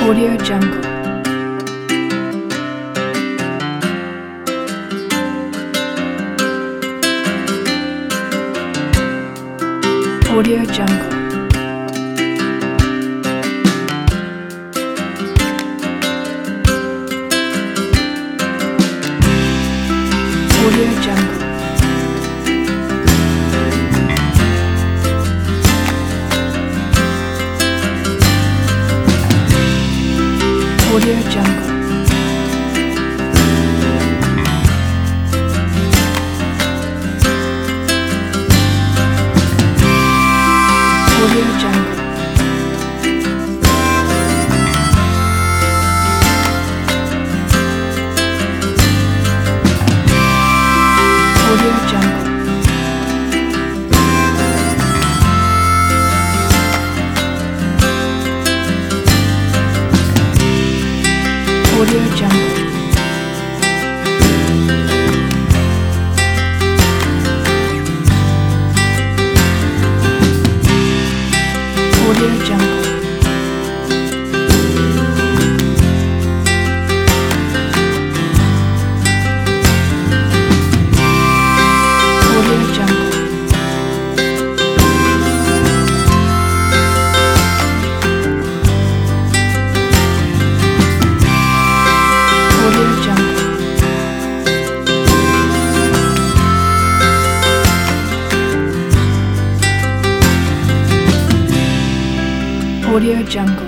Audio Jungle. Audio Jungle. Audio Jungle. Audio Jungle. Audio Jungle. Audio Jungle. Audio Jungle. Audio Jungle. Audio Jungle. Audio Jungle. Audio Jungle.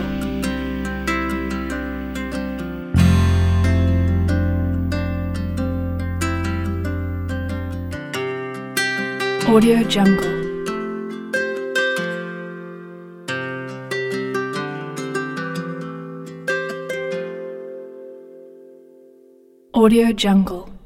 Audio Jungle. Audio Jungle.